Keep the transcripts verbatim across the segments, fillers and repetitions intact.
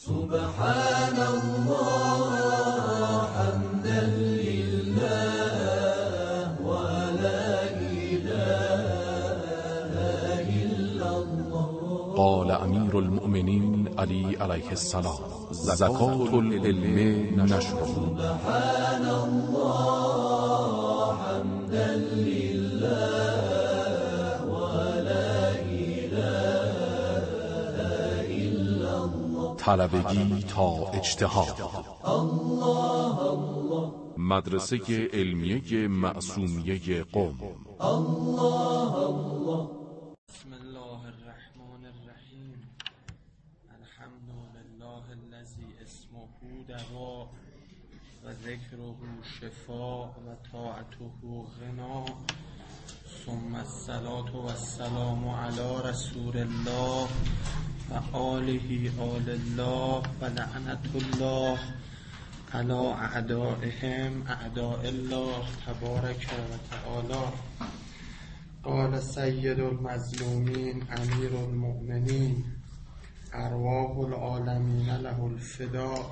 سبحان الله حمدا لله ولا إله إلا الله. قال امیر المؤمنین علی علیه السلام: زکات العلم نشر. سبحان الله حمدا لله ولا إله إلا الله. طلبگی تا اجتهاد. الله الله. مدرسه علمیه معصومیه قم. الله الله. بسم الله الرحمن الرحیم. الحمد لله الذی اسمه دوا و ذکره شفاء و طاعته غنا، ثم الصلاة و السلام علی رسول الله و آله آل الله و لعنت الله علی اعدائهم اعداء الله تبارک و تعالی. قال سید المظلومین امیر المؤمنین ارواح العالمین له الفداء.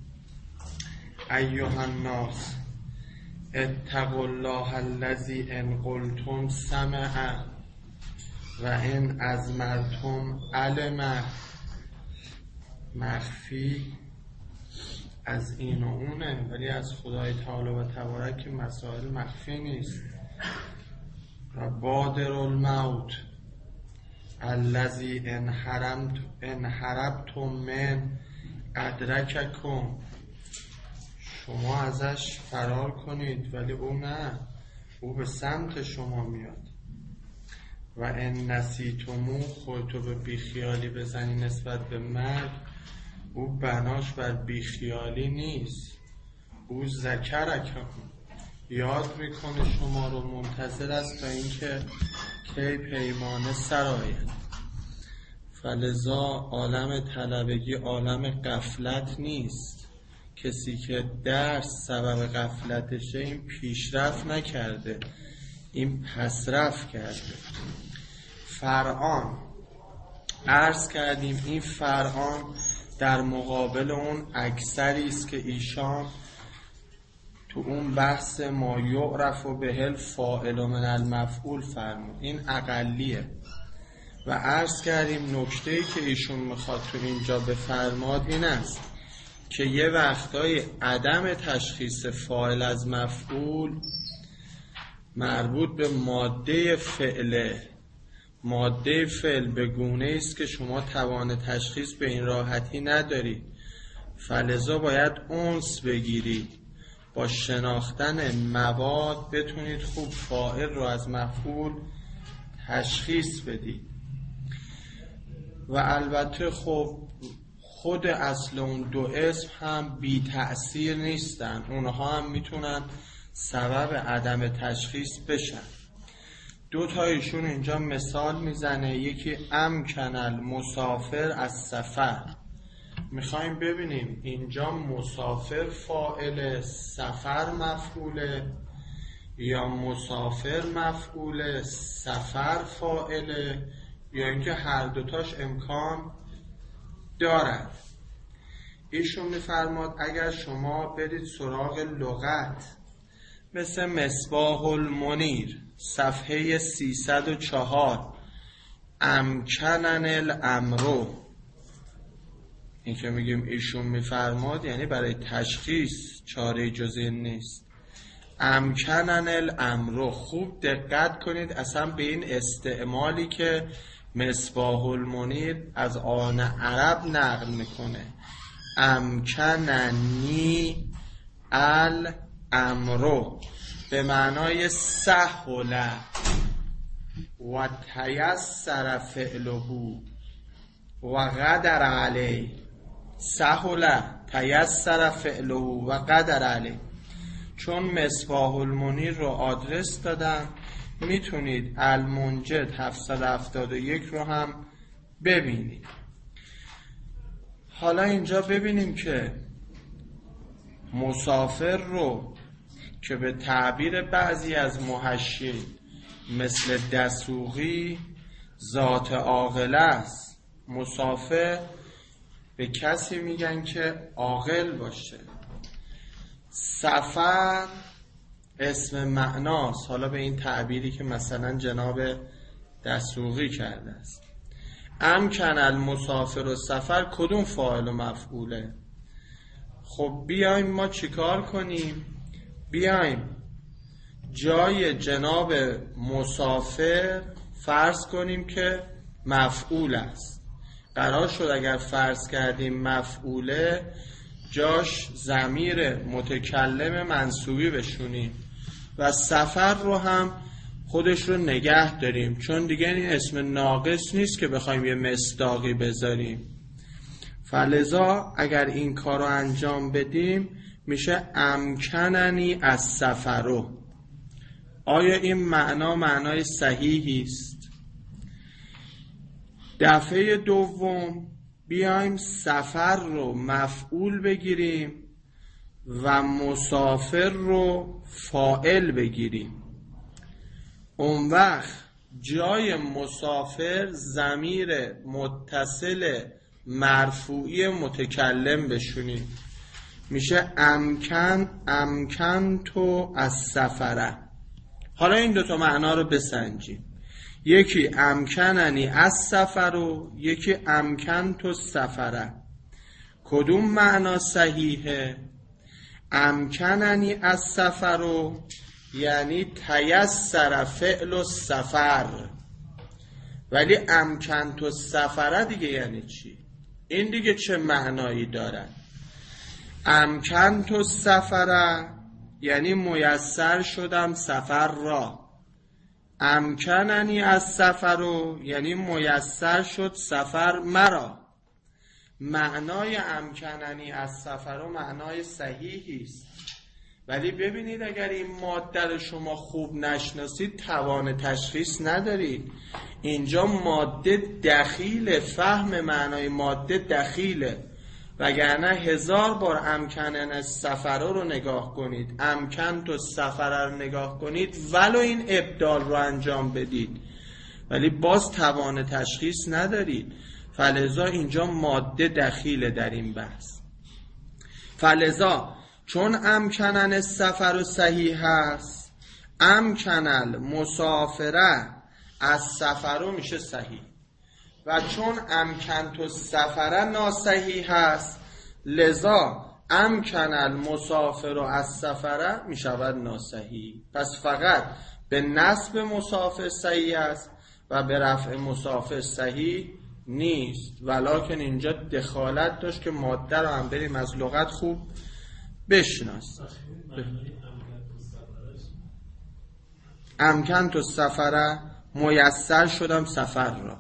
ایها الناس اتقوا الله الذی ان قلتم سمع و ان ازمرتم علم. مخفی از این و اونه، ولی از خدای تعالی و تبارک مسائل مخفی نیست. و بادر الموت الذی ان حرمت ان حربتم من ادرککم. شما ازش فرار کنید ولی او نه، او به سمت شما میاد. و ان نسیتمو، خودتو به بیخیالی بزنی نسبت به مرگ، او بناش بر بیخیالی نیست، او ذکرکم، یاد میکنه شما رو، منتظر است تا اینکه کی پیمانه سرآید. فلذا عالم طلبگی عالم غفلت نیست. کسی که درس سبب غفلتشه، این پیشرفت نکرده، این پسرفت کرده. فرعون عرض کردیم، این فرعون در مقابل اون اکثری است که ایشان تو اون بحث ما یعرف و بهل فاعل و من المفعول فرمود، این اقلیه. و عرض کردیم نکته‌ای که ایشون میخواد تو اینجا بفرماد این است که یه وقتای عدم تشخیص فاعل از مفعول مربوط به ماده فعله. ماده فعل به گونه است که شما توان تشخیص به این راحتی ندارید، فلذا باید انس بگیرید، با شناختن مواد بتونید خوب فاعل رو از مفعول تشخیص بدید. و البته خب خود اصل اون دو اسم هم بی تأثیر نیستن، اونها هم میتونن سبب عدم تشخیص بشن. دو تایشون اینجا مثال میزنه، یکی امکن المسافر از سفر. میخوایم ببینیم اینجا مسافر فاعل، سفر مفعوله، یا مسافر مفعوله سفر فاعله، یا اینکه هر دوتاش امکان دارد. ایشون میفرماد اگر شما برید سراغ لغت، مثل مصباح المنیر صفحه سیصد و چهار، امکنن الامرو، این که میگیم ایشون میفرماد یعنی برای تشخیص چاره جز این نیست. امکنن الامرو، خوب دقت کنید اصلا به این استعمالی که مصباح المنیر از آن عرب نقل میکنه. امکننی الامرو به معنای سهل و تیسر فعله و قدر علیه. سهل تیسر فعله و قدر علیه. چون مصباح المنیر رو آدرس دادم، میتونید المنجد هفتصد و هفتاد و یک رو هم ببینید. حالا اینجا ببینیم که مسافر رو که به تعبیر بعضی از محشین مثل دسوقی ذات عاقله است. مسافر به کسی میگن که عاقل باشه. سفر اسم معناست، حالا به این تعبیری که مثلا جناب دسوقی کرده است. امکن المسافر و سفر کدوم فاعل و مفعوله؟ خب بیایم ما چیکار کنیم؟ بیایم جای جناب مسافر فرض کنیم که مفعول است. قرار شد اگر فرض کردیم مفعوله، جاش ضمیر متکلم منصوبی بشونیم و سفر رو هم خودش رو نگه داریم، چون دیگه این اسم ناقص نیست که بخوایم یه مصداقی بذاریم. فلذا اگر این کار رو انجام بدیم میشه امکننی از سفرو. آیا این معنا معنای صحیحی است؟ دفعه دوم بیایم سفر رو مفعول بگیریم و مسافر رو فاعل بگیریم. اون وقت جای مسافر ضمیر متصل مرفوعی متکلم بشونیم، میشه امکن امکن تو از سفره. حالا این دوتا معنا رو بسنجیم. یکی امکننی از سفر و یکی امکن تو سفره. کدوم معنا صحیحه؟ امکننی از سفر و یعنی تیسر فعل و سفر، ولی امکن تو سفره دیگه یعنی چی؟ این دیگه چه معنایی داره؟ امکن تو سفره یعنی میسر شدم سفر را. امکننی از سفر یعنی میسر شد سفر مرا. معنای امکننی از سفر معنای صحیحی است، ولی ببینید اگر این ماده رو شما خوب نشناسید توان تشخیص ندارید. اینجا ماده دخیله، فهم معنای ماده دخیله، وگرنه هزار بار امکنن السفر رو نگاه کنید، امکن تو سفر رو نگاه کنید، ولو این ابدال رو انجام بدید، ولی باز توان تشخیص ندارید. فلذا اینجا ماده دخیله در این بحث. فلذا چون امکنن السفر و صحیح هست، امکنل مسافره از سفر میشه صحیح، و چون امکن تو سفره ناصحیح هست، لذا امکن المسافر از سفره می شود ناصحیح. پس فقط به نصب مسافر صحیح است و به رفع مسافر صحیح نیست، ولکن اینجا دخالت داشت که ماده رو هم بریم از لغت خوب بشناس. امکن تو سفره میسر شدم سفر را.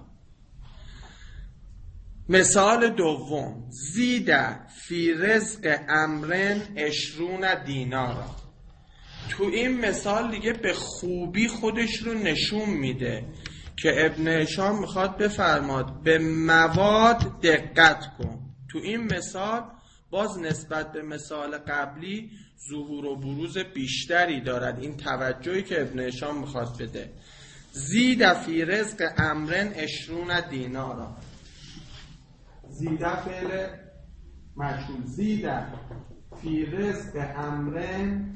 مثال دوم، زیده فی رزق امرن عشرون دینارا. تو این مثال دیگه به خوبی خودش رو نشون میده که ابن هشام میخواد بفرماد به مواد دقت کن. تو این مثال باز نسبت به مثال قبلی ظهور و بروز بیشتری دارد این توجهی که ابن هشام میخواد بده. زیده فی رزق امرن عشرون دینارا. زیده فعل مجهول، زیده فی رزق امرن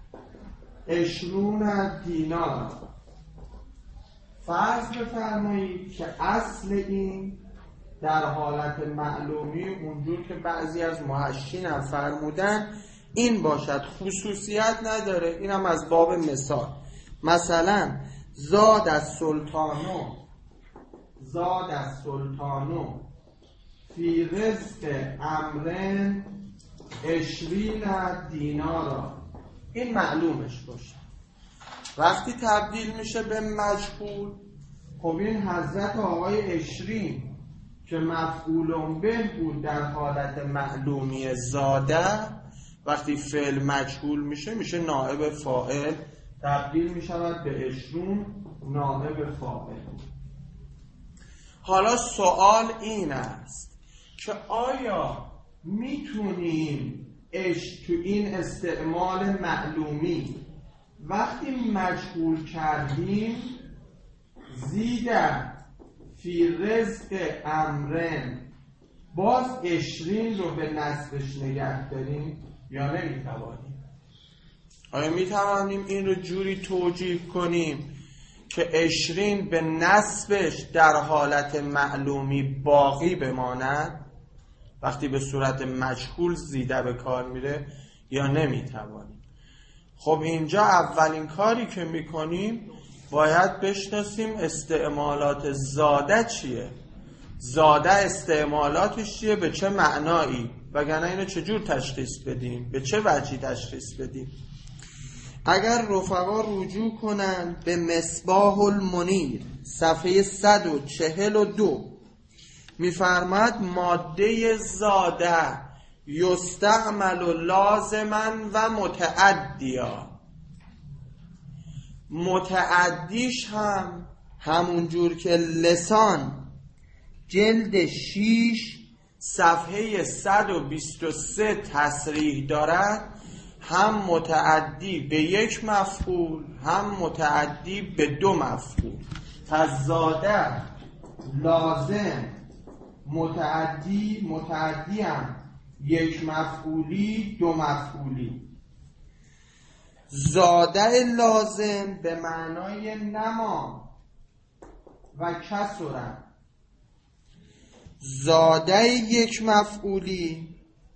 عشرون دینار. فرض بفرمایید که اصل این در حالت معلومی اونجور که بعضی از محشین هم فرمودن این باشد، خصوصیت نداره. اینم از باب مثال. مثلا زاد از سلطانو زاد از سلطانو فی رزق امرن عشرین دینارا. این معلومش باشه. وقتی تبدیل میشه به مجهول، خب این حضرت آقای عشرین که مفعول به بود در حالت معلومی زاده، وقتی فعل مجهول میشه میشه نائب فاعل، تبدیل میشود به عشرون نائب فاعل. حالا سوال این است که آیا میتونیم اش تو این استعمال معلومی وقتی مجهول کردیم زیده فی رزق امرن باز عشرین رو به نصبش نگه داریم یا نمیتوانیم؟ آیا میتوانیم این رو جوری توجیه کنیم که عشرین به نصبش در حالت معلومی باقی بماند وقتی به صورت مجهول زیده به کار میره، یا نمیتوانیم؟ خب اینجا اولین کاری که میکنیم باید بشناسیم استعمالات زاده چیه، زاده استعمالاتش چیه، به چه معنایی، وگرنه اینو چجور تشخیص بدیم، به چه وجهی تشخیص بدیم. اگر رفقا رجوع کنن به مصباح المنیر صفحه صد و چهل و دو میفرماد ماده زاده یستعمل لازما و متعدیا. متعدیش هم همون جور که لسان جلد شیش صفحه صد و بیست و سه تصریح دارد، هم متعدی به یک مفعول هم متعدی به دو مفعول. پس زاده لازم متعدی، متعدی هم یک مفعولی دو مفعولی. زاده لازم به معنای نما و کسرت. زاده یک مفعولی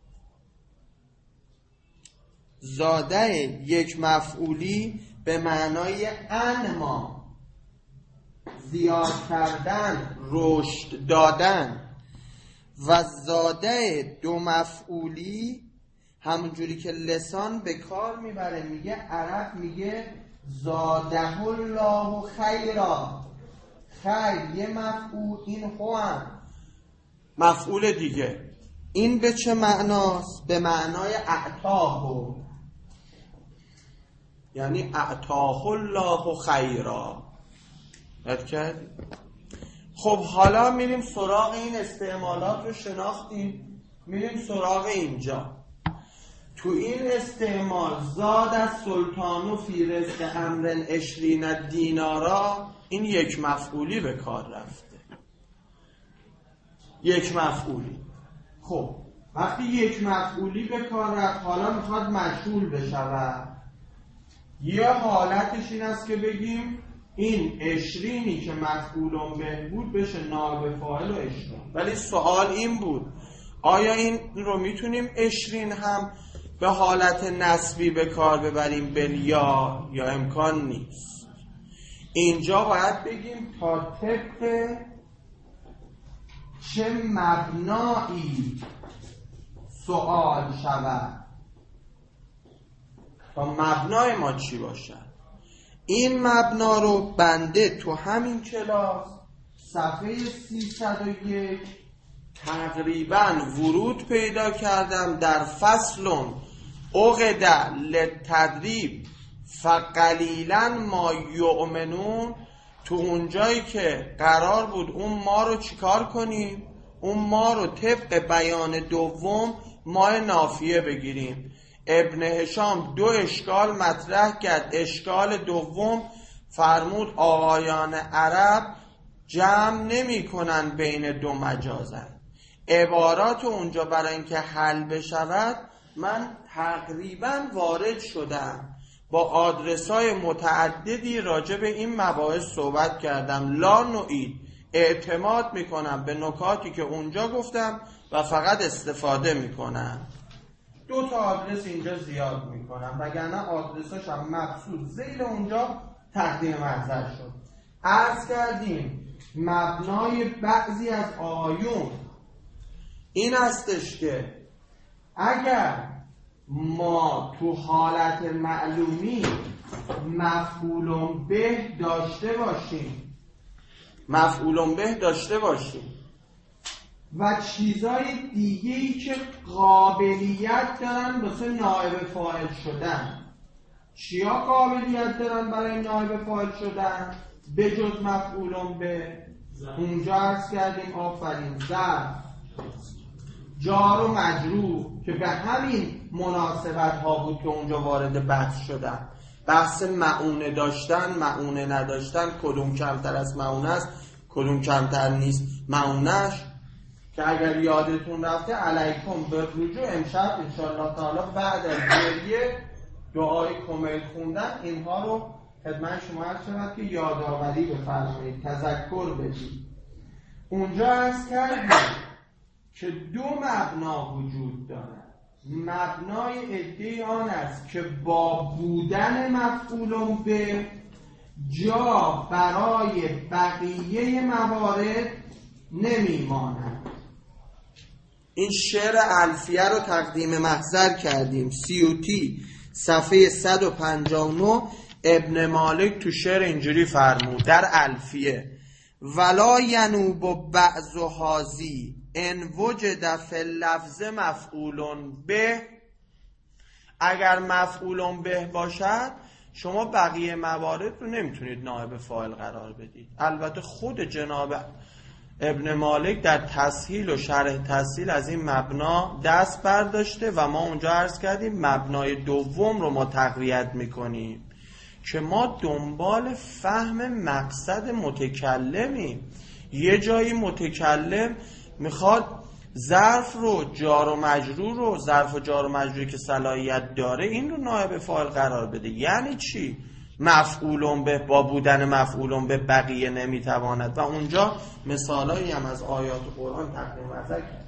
زاده یک مفعولی به معنای انما، زیاد کردن، رشد دادن. و زاده دو مفعولی همونجوری که لسان به کار میبره، میگه عرب میگه زاده الله خیرا. خیر یه مفعول، این هو هم مفعول دیگه. این به چه معناست؟ به معنای اعطاه، یعنی اعطاه الله خیرا. یاد کردی؟ خب حالا میریم سراغ این استعمالات رو شناختیم، میریم سراغ اینجا. تو این استعمال زاد از سلطانو فی رزق امرن عشرین دینارا، این یک مفعولی به کار رفته، یک مفعولی. خب وقتی یک مفعولی به کار رفت، حالا میخواد مجهول بشود. یه حالتش این است که بگیم این عشرینی که مفعولون به بود بشه نائب فاعل و عشرین. ولی سوال این بود آیا این رو میتونیم عشرین هم به حالت نسبی به کار ببریم به یا یا امکان نیست؟ اینجا باید بگیم تا طبق چه مبنایی سوال شود، تا مبنای ما چی باشد. این مبنا رو بنده تو همین کلاس صفحه سیصد و یک تقریبا ورود پیدا کردم در فصل عقد للتدریب فقلیلا ما یؤمنون. تو اونجایی که قرار بود اون ما رو چیکار کنیم؟ اون ما رو طبق بیان دوم ما نافیه بگیریم. ابن هشام دو اشکال مطرح کرد. اشکال دوم فرمود آقایان عرب جمع نمی کنن بین دو مجازن. عبارات اونجا برای اینکه حل بشود من تقریبا وارد شدم، با آدرس‌های متعددی راجع به این مباحث صحبت کردم. لا نوعید، اعتماد میکنم به نکاتی که اونجا گفتم و فقط استفاده میکنم. دو تا آدرس اینجا زیاد میکنم، وگرنه آدرساش هم مبسوط زیر اونجا تقدیم محضر شد. عرض کردیم مبنای بعضی از آیون این استش که اگر ما تو حالت معلومی مفعول به داشته باشیم مفعول به داشته باشیم و چیزای دیگه‌ای که قابلیت دارن واسه نائب فاعل شدن. چیا قابلیت دارن برای نائب فاعل شدن به جز مفعول به؟ اونجا عرض کردیم آفرین ظرف، جار و مجرور که به همین مناسبت ها بود که اونجا وارد بحث شدن. بحث معونه داشتن، معونه نداشتن، کدوم کمتر از معونه است، کدوم کمتر نیست معونهش. که اگر یادتون رفته علیکم به رجوع امشب انشاءالله تعالی بعد از گریه دعای کمیل خوندن اینها رو خدمت شما عرض شود که یادآوری بفرمایید، تذکر بدید. اونجا عرض کردیم که دو مبنا وجود دارد. مبنای ادعای آن است که با بودن مفعول به جا برای بقیه موارد نمیماند. این شعر الفیه رو تقدیم محضر کردیم، سیوطی صفحه صد و پنجاه و نه. ابن مالک تو شعر اینجوری فرمود در الفیه: ولا ینوب بعض هازی ان وجد فی اللفظ مفعول به. اگر مفعول به باشد شما بقیه موارد رو نمیتونید نائب فاعل قرار بدید. البته خود جناب ابن مالک در تسهیل و شرح تسهیل از این مبنا دست برداشته و ما اونجا عرض کردیم مبنای دوم رو ما تقویت میکنیم که ما دنبال فهم مقصد متکلمیم. یه جایی متکلم میخواد ظرف رو جار و مجرور رو ظرف و جار و مجروری که صلاحیت داره این رو نائب فاعل قرار بده. یعنی چی؟ مفعول به با بودن مفعول به بقیه نمیتواند. و اونجا مثالایی هم از آیات قرآن تقدیم نظر کرد.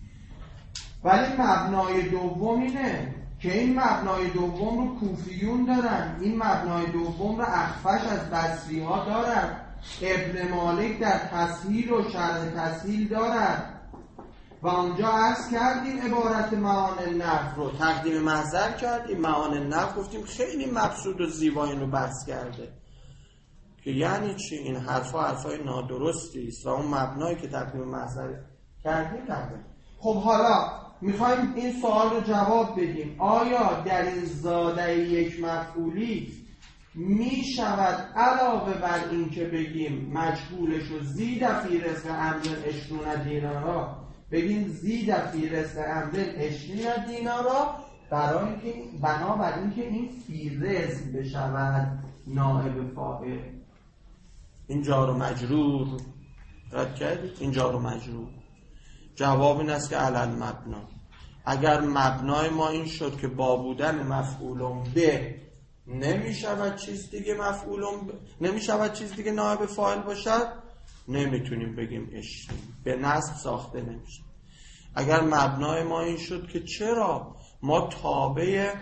ولی مبنای دوم اینه که این مبنای دوم رو کوفیون دارن، این مبنای دوم رو اخفش از بصری ها دارن، ابن مالک در تسهیل و شرح تسهیل دارن. و اونجا عرض کردیم عبارت معانی نحو رو تقدیم محضر کردیم. معانی نحو گفتیم خیلی مبسوط و زیبا اینو بحث کرده که یعنی چی این حرفا حرفای نادرستی است و اون مبنایی که تقدیم محضر کردیم تقدیم. خب حالا میخوایم این سوال رو جواب بدیم: آیا در این زاده یک مفعولی می شود علاوه بر این که بگیم مجهولش و زید فی رزق امرن اشرون دینارا بگیم زید فی رزق امرن اشرون دینارا برای اینکه بنابر اینکه این فی رزق بشود نائب فاعل؟ این جار و مجرور رد کردید، این جار و مجرور. جواب این است که علل مبنا. اگر مبنای ما این شد که با بودن مفعول به نمی شود چیز دیگه مفعول ب... نمی شود چیز دیگه نائب فاعل باشد، نمیتونیم بگیم اشرین، به نصب ساخته نمیشه. اگر مبنای ما این شد که چرا ما تابع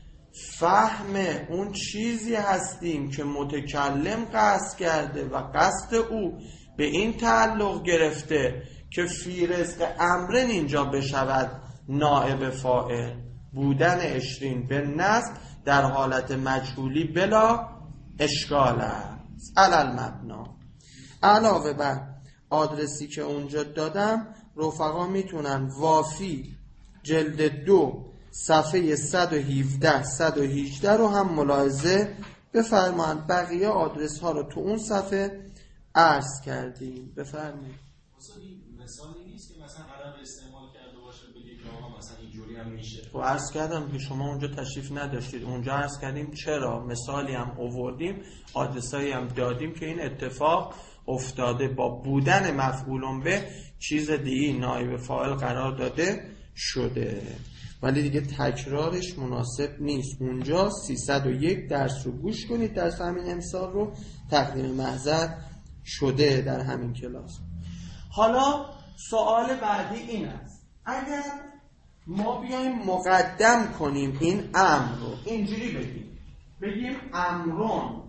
فهم اون چیزی هستیم که متکلم قصد کرده و قصد او به این تعلق گرفته که فی رزق امرن اینجا بشود نائب فاعل، بودن اشرین به نصب در حالت مجهولی بلا اشکال است. علل مبنا. علاوه بر آدرسی که اونجا دادم رفقا میتونن وافی جلد دو صفحه صد و هفده صد و هجده رو هم ملاحظه بفرمایید. بقیه آدرس ها رو تو اون صفحه عرض کردیم. بفرمایید. مثالی نیست که مثلا عرب استعمال کرده باشه بگه که آقا مثلا اینجوری هم میشه. تو عرض کردم که شما اونجا تشریف نداشتید. اونجا عرض کردیم چرا مثالی هم آوردیم، آدرسایی هم دادیم که این اتفاق افتاده، با بودن مفعول به چیز دیگه نائب فاعل قرار داده شده. ولی دیگه تکرارش مناسب نیست. اونجا سیصد و یک درس رو گوش کنید، درس همین امسال رو تقدیم محضر شده در همین کلاس. حالا سوال بعدی این است: اگر ما بیایم مقدم کنیم این امر رو اینجوری بگیم، بگیم امرون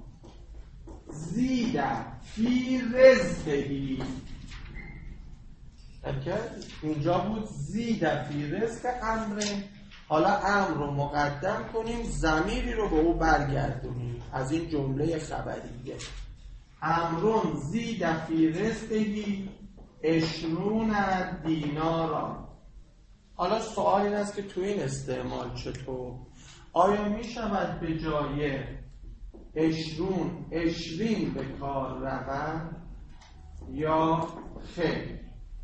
زید فی رزقهی، اینجا بود زید فی رزق امرن، حالا امر رو مقدم کنیم، ضمیری رو به او برگردونیم از این جمله خبریه: امرون زید فی رزقهی اشرون دینارا. حالا سوال این است که تو این استعمال چطور؟ آیا می شود به جای اشرون اشرین به کار روند یا خیر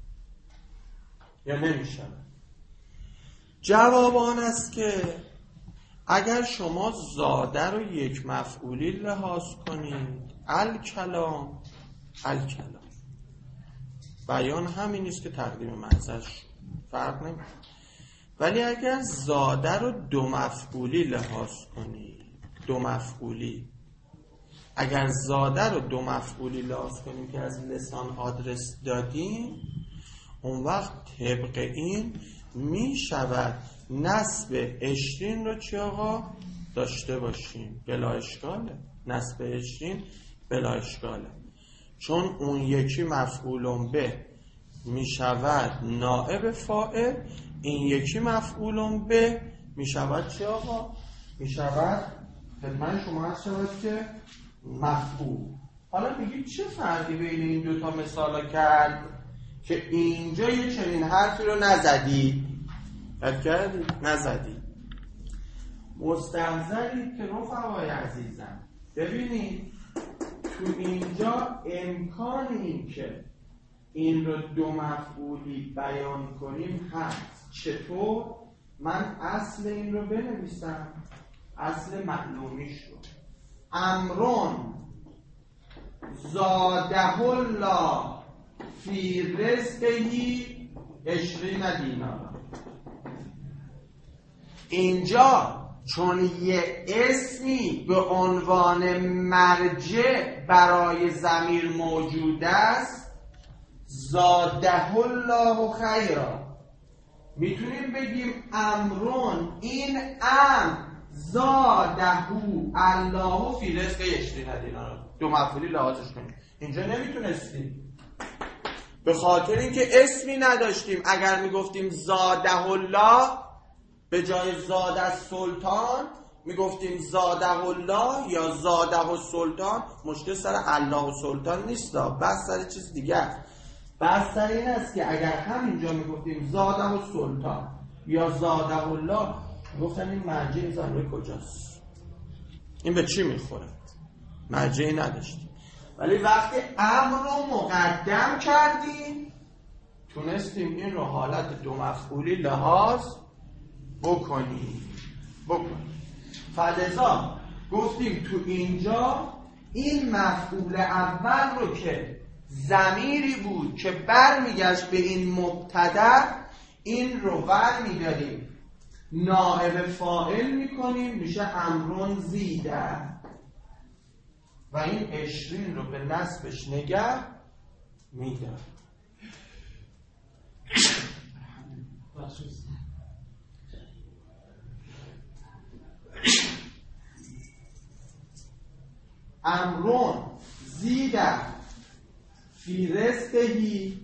یا نمی شود؟ جواب آن است که اگر شما زاده رو یک مفعولی لحاظ کنید، الکلام الکلام بیان همین نیست که تقدیم محضرش فرق نمیکنه. ولی اگر زاده رو دو مفعولی لحاظ کنی، دو مفعولی، اگر زاده رو دو مفعولی لحاظ کنیم که از لسان آدرس دادیم، اون وقت طبق این می شود نصب عشرین رو چی آقا داشته باشیم؟ بلا اشکاله. نصب عشرین بلا اشکاله، چون اون یکی مفعولون به می شود نائب فاعل، این یکی مفعولون به می شود چی آقا؟ می شود خدمت شما هست شود که مفعول. حالا میگید چه فرقی بین این دوتا مثالا کرد که اینجا یه چنین حرفی رو نزدی؟ بد کردی؟ نزدی. مستحضرید که رفقای عزیزم ببینید تو اینجا امکان این که این رو دو مفعولی بیان کنیم هست. چطور؟ من اصل این رو بنویسم، اصل معلومیش رو. امرون زاده الله فی رزقهی عشرین دینار. اینجا چون یه اسمی به عنوان مرجع برای ضمیر موجود است، زاده الله خیرا، میتونیم بگیم امرون، این ام زاده الله فی رزق عشرین دینار، دو مفعولی لحاظش کنیم. اینجا نمیتونستیم به خاطر اینکه اسمی نداشتیم. اگر میگفتیم زاده الله به جای زاده سلطان میگفتیم زاده الله یا زاده و سلطان، مشکل سر الله و سلطان نیست، بس سر چیز دیگه است. بس سر این است که اگر همینجا میگفتیم زاده و سلطان یا زاده الله، گفتن این مرجع ضمیر کجاست؟ این به چی میخوره؟ مرجعی نداشتیم. ولی وقتی امر رو مقدم کردیم تونستیم این رو حالت دو مفعولی لحاظ بکنیم بکنیم فلذا گفتیم تو اینجا این مفعول اول رو که ضمیری بود که برمیگشت به این مبتدا، این رو ور میداریم نائب فاعل میکنیم، میشه امرون زیده و این عشرین رو به نصبش نگه میداریم. امرون زیده فی رزقهی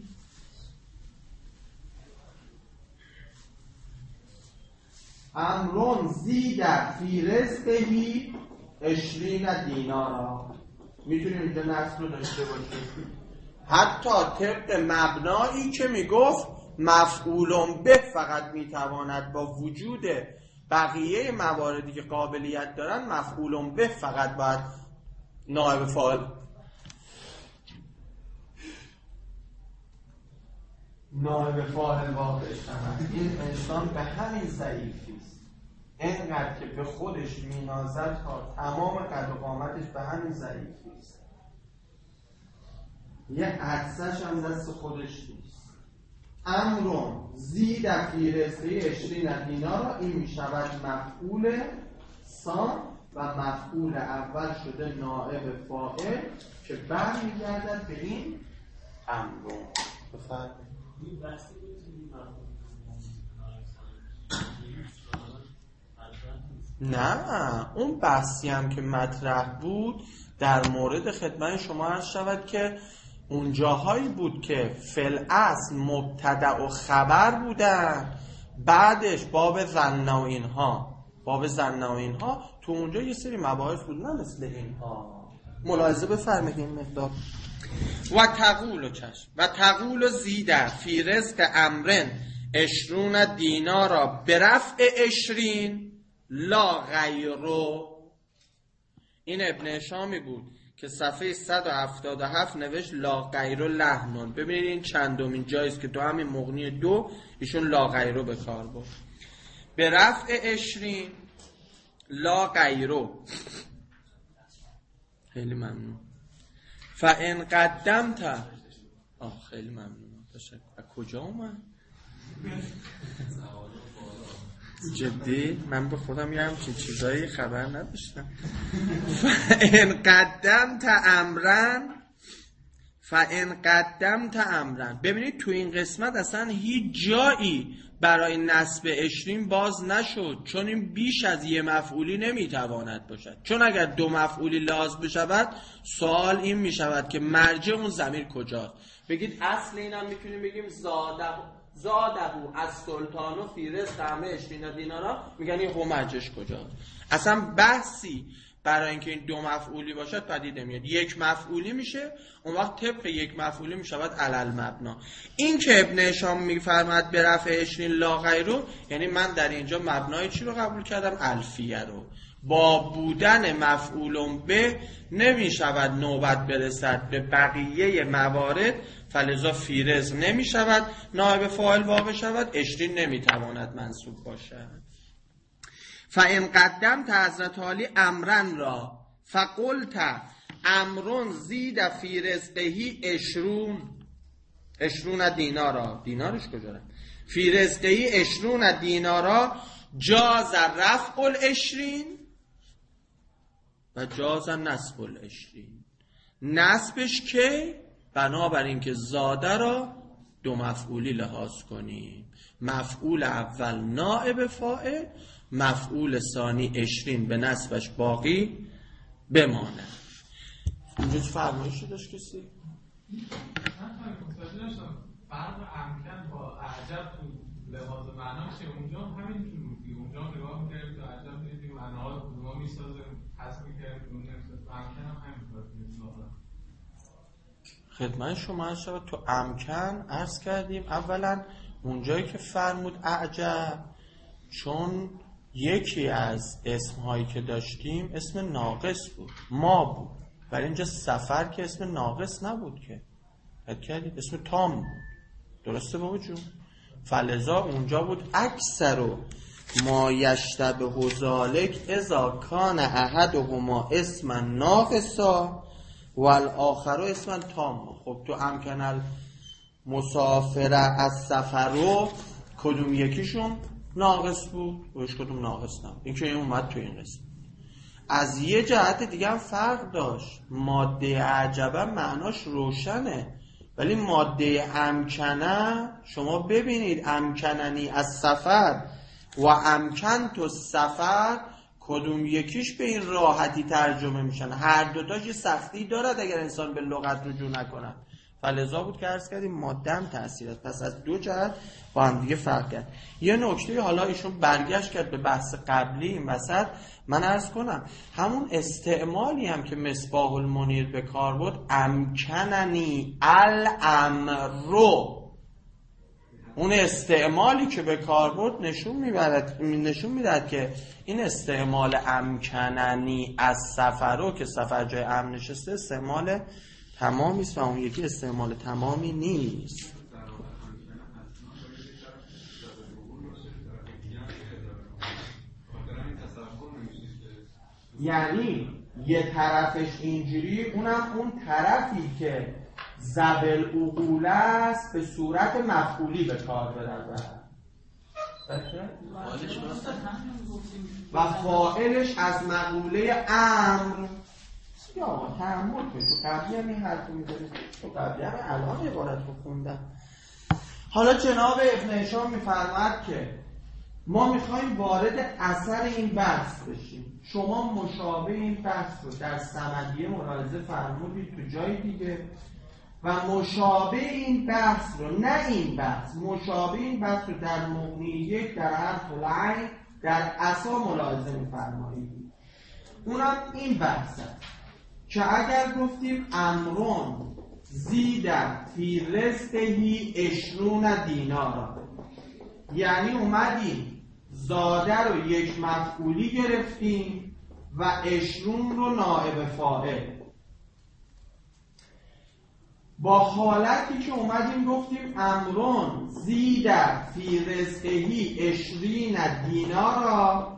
امرون زیده فی رزقهی عشرین دینارا. میتونیم اینجا نصب رو داشته باشیم حتی طبق مبنایی که میگفت مفعولون به فقط میتواند با وجود بقیه مواردی که قابلیت دارن مفعولون به فقط باید نائب فاعل نائب فاعل واقع شود. این انسان به همین ضعیفی است، اینقدر که به خودش مینازد تا تمام قد و قامتش به همین ضعیفی است. یه عدسش هم دست خودش نیست. امرون زید فی رزقه عشرین دینار، این می شود مفعول سان و مفعول اول شده نائب فاعل که برمیگردد به این امرون. بفرمایید. نه، اون بحثی هم که مطرح بود در مورد خدمت شما عرض شود که اون جاهایی بود که فل اصل مبتدا و خبر بودن، بعدش باب ظن و اینها باب ظن و اینها تو اونجا یه سری مباحث بود، نه مثل اینها. ملاحظه بفرمایید این مقدار. و تقول و چشم و تقول و زیده فی رزق امرن عشرون دینارا برفع عشرین لا غیرو. این ابن هشامی بود که صفحه صد و هفتاد و هفت نوشت لا غیرو لحنون. ببینید این چندمین جاییست که تو همین مغنی دو ایشون لا غیرو به کار برد. برفع عشرین لا غیرو. خیلی ممنون. فان قدمت آه خیلی ممنون. تشکر. از کجا اومد؟ جدی من به خودم یه همچین چیزایی خبر نداشتم. فَإِنْ قَدَّمْتَ أَمْرًا فَإِنْ قَدَّمْتَ أَمْرًا. ببینید تو این قسمت اصلا هیچ جایی برای نصب عشرین باز نشد، چون این بیش از یه مفعولی نمیتواند باشد. چون اگر دو مفعولی لازم بشود سوال این میشود که مرجع اون ضمیر کجاست. بگید اصل اینم میتونیم بگیم زاده زادهو از سلطان و فیرز قمه عشرین دینارا، میگن این خب مرجعش کجاست. اصلا بحثی برای اینکه این دو مفعولی باشد پدید نمیاد. یک مفعولی میشه، اون وقت طبق یک مفعولی میشود علل مبنا. این که ابن هشام میفرماد به رفع عشرین لا غیرو، یعنی من در اینجا مبنای چی رو قبول کردم؟ الفیه رو. با بودن مفعول به نمیشود نوبت برسد به بقیه موارد، فلذا فیرز نمیشود نائب فاعل واقع شود، عشرین نمیتواند منصوب باشد. فَإِنْ قَدَّمْتَ حضرت عالی امرن را فَقُلْتَ امرون زید فی رزقهی عشرون عشرون دینارا. دینارش کجا رفت؟ فی رزقهی عشرون دینارا جاز رفع العشرین و جاز نصب العشرین. نصبش که بنابراین که زاده را دو مفعولی لحاظ کنیم، مفعول اول نائب فاعل، مفعول ثانی عشرین به نصبش باقی بمانه. اینجا چه فرمایشی داشت کسی؟ فرق امکن با اعجب تو لحاظ معنا چه؟ اونجا همینجور بودی، اونجا نگاه می‌کردیم تو اعجب دیدیم معناها کدوما میسازه حذف می‌کردیم اون نمی‌سازه. امکن هم همینطور می‌سازه. خدمت شما عرض شود تو امکن عرض کردیم اولا اونجایی که فرمود اعجب، چون یکی از اسمهایی که داشتیم اسم ناقص بود، ما بود، ولی اینجا سفر که اسم ناقص نبود که حد کردید، اسم تام بود. درسته بابا جون؟ فلذا اونجا بود اکثر و ما یشتبه ذالک اذا کان احدهما اسما ناقصا والآخر اسما تام. خب تو امکن المسافر از سفرو کدوم یکیشون ناقص بود و هیچ کدوم ناقص نبود. این که این اومد تو این قسم. از یه جهت دیگه هم فرق داشت. ماده اعجبه معناش روشنه، ولی ماده امکنه شما ببینید امکننی از سفر و امکن تو سفر کدوم یکیش به این راحتی ترجمه میشن. هر دوتاش یه سختی دارد اگر انسان به لغت رجوع نکنه. فلذا بود که عرض کردیم ماده هم تأثیر است. پس از دو جهت با هم دیگه فرق کرد. یه نکته حالا ایشون برگشت کرد به بحث قبلی این وسط، من عرض کنم همون استعمالی هم که مصباح المنیر به کار بود، امکننی الامرو، اون استعمالی که به کار بود نشون میبرد نشون میداد که این استعمال امکننی از سفرو که سفر جای امن نشسته استعمال تمامی است و اون یکی استعمال تمامی نیست. یعنی یه طرفش اینجوری، اونم اون طرفی که زبل عقول است به صورت مفعولی به کار برود و فاعلش از مقوله امر. یا آقا تحمل کنید، تو قبلی هم این حرف رو می‌ذارید، تو قبلی هم الان عبارت رو خوندم. حالا جناب ابن هشام می‌فرماد که ما می‌خوایم وارد اثر این بحث بشیم. شما مشابه این بحث رو در صمدیه ملاحظه فرمودید تو جای دیگه و مشابه این بحث رو، نه این بحث، مشابه این بحث رو در مغنی یک در حرف العین در عصا ملاحظه می‌فرمایید. اونم این بحث هست که اگر گفتیم امرون زیدن فی رزقهی عشرون دینارا، یعنی اومدیم زاده رو یک مفعولی گرفتیم و عشرون رو نائب فاعل، با حالتی که اومدیم گفتیم امرون زیدن فی رزقهی عشرین دینارا،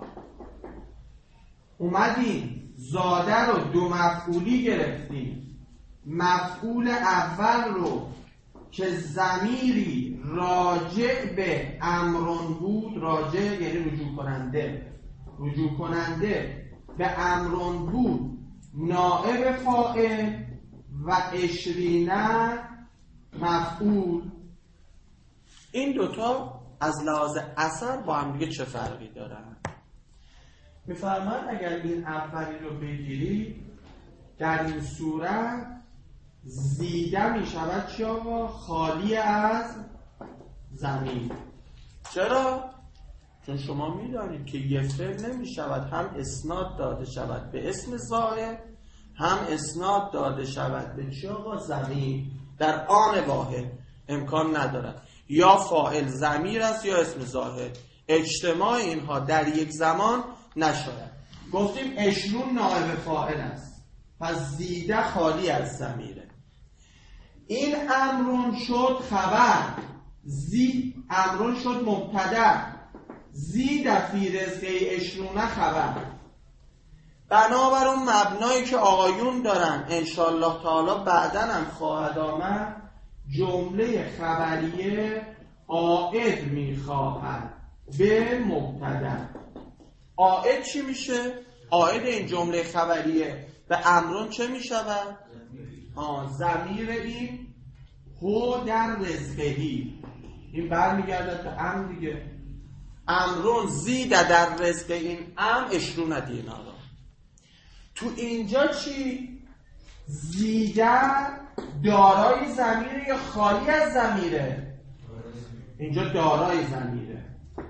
اومدیم زاده رو دو مفعولی گرفتیم، مفعول اول رو که ضمیری راجع به امرون بود، راجع یعنی رجوع کننده، رجوع کننده به امرون بود، نائب فاعل و عشرینه مفعول. این دوتا از لحاظ اثر با هم دیگه چه فرقی دارن؟ میفرمان اگر این اولی رو بگیری در این صورت زیده می شود چی آقا؟ خالی از ضمیر. چرا؟ چون شما می دانید که یه فعل نمی شود هم اسناد داده شود به اسم ظاهر، هم اسناد داده شود به چی آقا؟ ضمیر. در آن واحد امکان ندارد، یا فاعل ضمیر است یا اسم ظاهر، اجتماع اینها در یک زمان نشاید. گفتیم عشرون نائب فاعل است، پس زیده خالی از ضمیره. این امرون شد خبر، زی امرون شد مبتدا، زید فی رزقه عشرون خبر. بنابر اون مبنایی که آقایون دارن انشالله تعالی بعداً هم خواهد آمد، جمله خبریه عائد میخواهد به مبتدا. عائد چی میشه؟ عائد این جمله خبریه به امرون چه میشود؟ آه ضمیر این هو در رزقهی، این برمیگردد به امر دیگه. امرون زیده در رزق این ام عشرون دینارا. تو اینجا چی؟ زیده دارای ضمیره یا خالی از ضمیره؟ اینجا دارای ضمیره.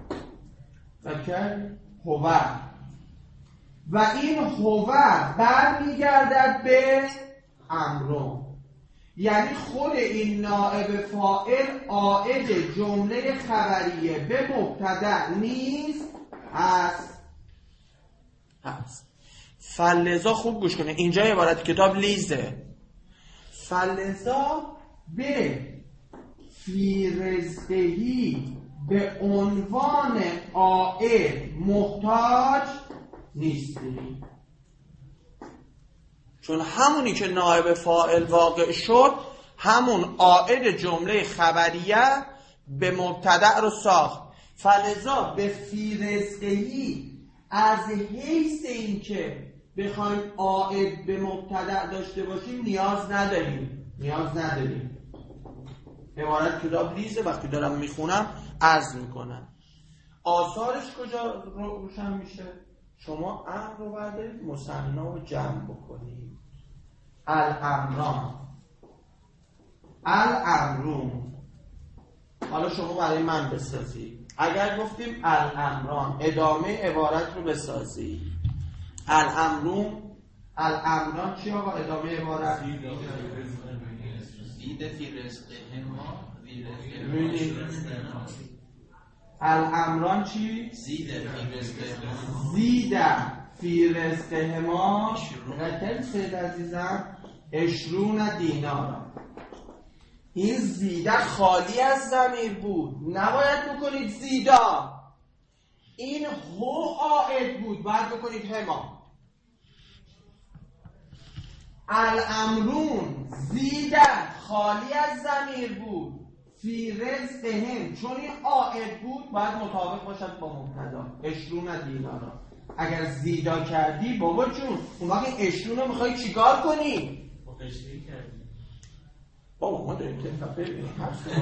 اوکی؟ هو و این هو برمیگردد به امرون، یعنی خود این نائب فاعل عائد جمله خبریه به مبتدا نیست هست هست فلذا خوب گوش کنه، اینجا عبارت کتاب لیزه. فلذا به فی رزقهی به عنوان عائد محتاج نیستیم، چون همونی که نائب فاعل واقع شد همون عائد جمله خبریه به مبتدا رو ساخت. فلذا به فی رزقهی از حیث این که بخوایم عائد به مبتدا داشته باشیم نیاز نداریم نیاز نداریم عبارت کتاب لیزه. وقتی دارم میخونم عرض میکنم آثارش کجا روشن میشه؟ شما امر رو بردارید مثنی رو جمع بکنید، الامران، الامرون. حالا شما برای من بسازید. اگر گفتیم الامران ادامه عبارت رو بسازید، الامرون، الامران چی آقا ادامه عبارت؟ زیده فی رزقهما. الامران چی؟ زیده فی رزقهما. زیده فی رزقهما رتل سید عزیزم عشرون دینارا. این زیده خالی از ضمیر بود، نباید بکنید زیدا. این هو عائد بود، باید بکنید هما. الامرون زیده خالی از ضمیر بود، فی رزقهم چون این عائد بود باید مطابق باشد با مبتدا عشرون دینارا. اگر زیدا کردی بابا جون اون وقت عشرون رو میخوای چیکار کنی؟ با قشری کردی بابا ما داریم تفاق ببینیم.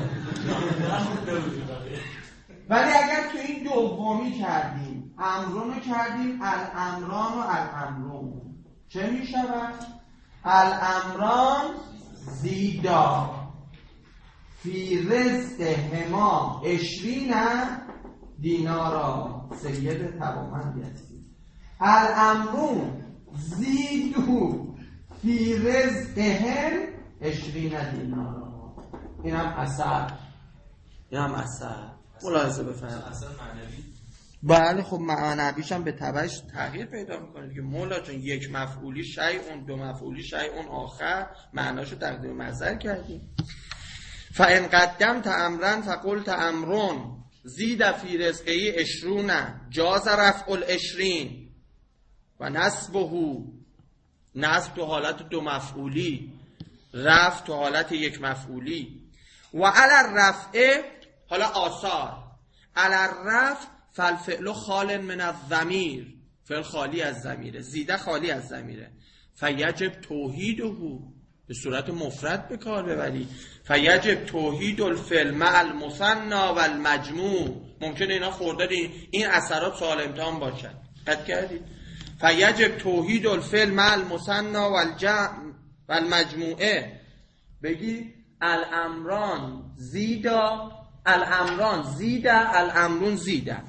ولی اگر تو این دومی کردیم، امرون رو کردیم الامران و الامرون، چه میشود؟ الامران زیدا فی رزق هما عشرین دینارا. سید توامندی هستی. الامرون زیدو فی رزق هم عشرین دینارا. این هم اثر، این هم اثر ملاحظه بفرمایید. اثر معنوی. بله خب معنویش هم به تبعش تغییر پیدا میکنه دیگه. مولا چون یک مفعولی شیء، دو مفعولی شیء آخر، معناشو تقدیم مصدر کردیم. فان قدمت امرا فقلت امرون زید فی رزقه عشرون جاز رفع العشرین و نصبه، نصب تو حالت دو مفعولی، رفع تو حالت یک مفعولی. و علی الرفع، حالا آثار، علی الرفع فالفعل خال من الضمیر، فعل خالی از ضمیره، زیده خالی از ضمیره، فیجب توحیده، به صورت مفرد به کار ببری، فیجب توحید الفعل مع المثنی و المجموع. ممکنه اینا خورده این اثرات سوال امتحان باشد، قد کردید؟ فیجب توحید الفعل مع المثنی و الجمع و المجموعه، بگی الامران زیدا، الامران زیدا، الامرون زیدا.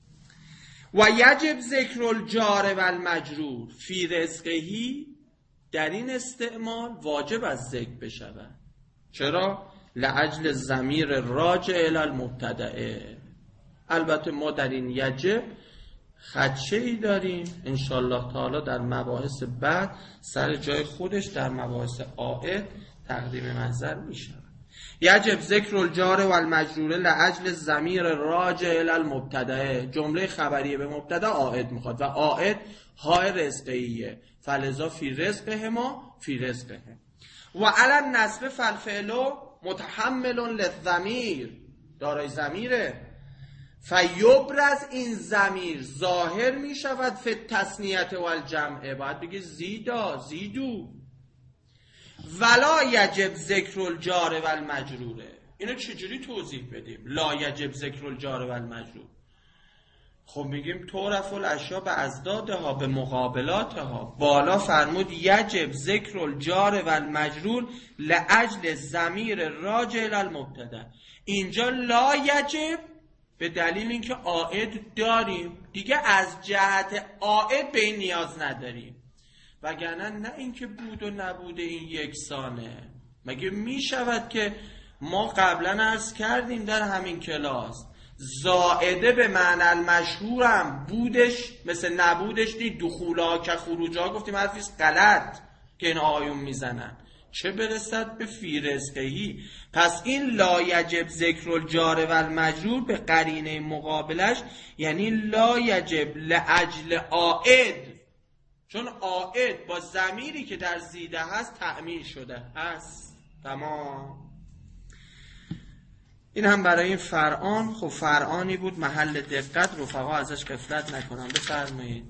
و یجب ذکر الجار و المجرور فی رزقهی، در این استعمال واجب از ذکر بشود. چرا؟ لعجل ضمیر راجع الی المبتدأ. البته ما در این یجب خدشه ای داریم انشالله تعالی در مباحث بعد سر جای خودش در مباحث عائد تقدیم منظر می شود. یجب ذکر الجار و المجرور لعجل ضمیر راجع الی المبتدأ، جمله خبریه به مبتدا عائد میخواد و عائد های رزقیه، فلذا فی رزقه ما فی رزقه. و علی النصب فالفعل متحمل للضمیر، دارای ضمیره، فیبرز این ضمیر ظاهر می شود فی التثنیه و الجمع، باید بگی زیدا زیدو. ولا یجب ذکر الجار و المجروره، اینو چجوری توضیح بدیم؟ لا یجب ذکر الجار و المجرور، خب میگیم تعرف الاشیاء به ازدادها، به مقابلاتها. بالا فرمود یجب ذکر الجار و المجرور لعجل ضمیر راجع الی المبتدا، اینجا لا یجب به دلیل اینکه عائد داریم دیگه، از جهت عائد به این نیاز نداریم، وگرنه نه اینکه بود و نبوده این یکسانه. مگه میشود که ما قبلا عرض کردیم در همین کلاس زائده به معنی المشهورم بودش مثل نبودش دید، دخولها که خروجها گفتیم حرفیست غلط که این آیون میزنن، چه برسد به فی رزقهی. پس این لا یجب ذکر الجار و المجرور به قرینه مقابلش یعنی لا یجب لعجل عائد، چون عائد با ضمیری که در زیده هست تأمین شده هست. تمام. این هم برای این فرعان. خب فرعانی بود محل دقت، رفقا ازش غفلت نکنم. بفرمایید.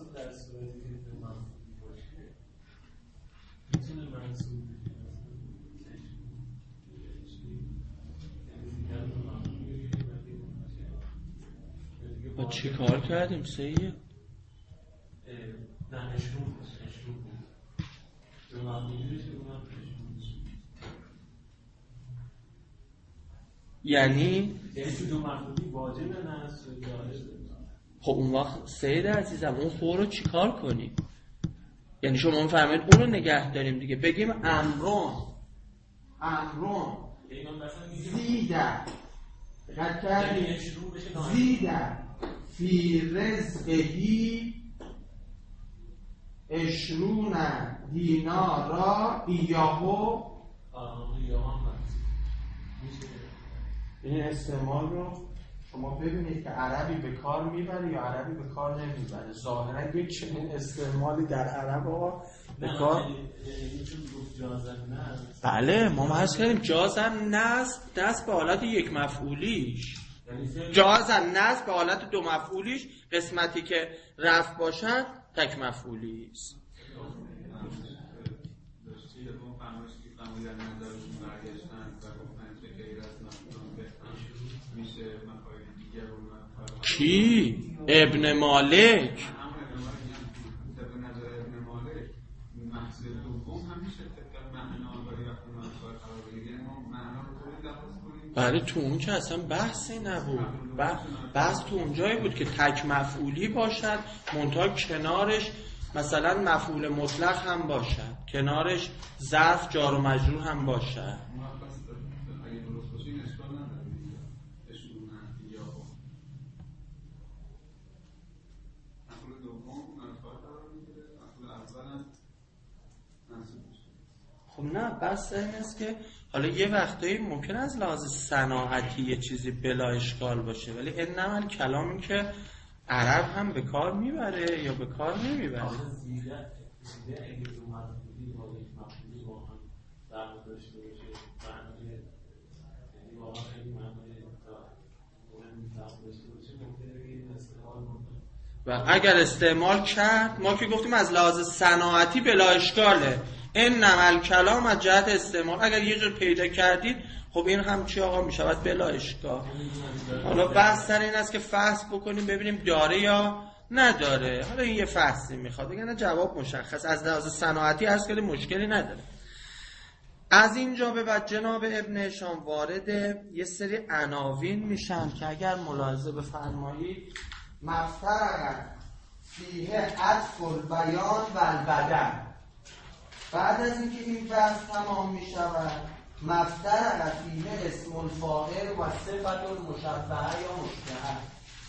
با چی کار کردیم سیه؟ یعنی خب اون وقت سید عزیزم اون خور رو چی کار کنیم؟ یعنی شما میفهمید اون رو نگه داریم دیگه، بگیم امرون امرون زیده قد کردیم زیده فی رزقهی اشرون دینارا ایاهو. این استعمال رو شما ببینید که عربی به کار میبره یا عربی به کار نمیبره. ظاهرا یک چنین استعمالی در عرب ها به کار. بله ما عرض کردیم جازن نصب دست به حالت یک مفعولیش، جازن نصب به حالت دو مفعولیش، قسمتی که رفع باشد تک مفعولی است. کی؟ ابن مالک. بله تو اون که اصلا بحثی نبود، بحث تو اونجایی بود که تک مفعولی باشد منتها کنارش مثلا مفعول مطلق هم باشد، کنارش ظرف جار و مجرور هم باشد. خب نه بس این است که حالا یه وقتایی ممکن از لحاظ صناعتی یه چیزی بلا اشکال باشه، ولی این نمال کلامی که عرب هم به کار میبره یا به کار نمیبره. و اگر استعمال کرد، ما که گفتیم از لحاظ صناعتی بلا اشکاله، این نمل کلام از جهت استعمال اگر یه جور پیدا کردید خب این هم چی آقا میشود بلا اشکال. حالا بحث سر این است که فحص بکنیم ببینیم داره یا نداره. حالا این یه فحصی میخواد، بگن جواب مشخص از لحاظ صناعتی هست که مشکلی نداره. از اینجا به بعد جناب ابن هشام وارد یه سری عناوین میشن که اگر ملاحظه بفرمایید مفترق فیه عطف البیان و البدل. بعد از اینکه این بحث تمام میشود مفترق فیه اسم الفاعل و صفت المشبهه یا مشبهه،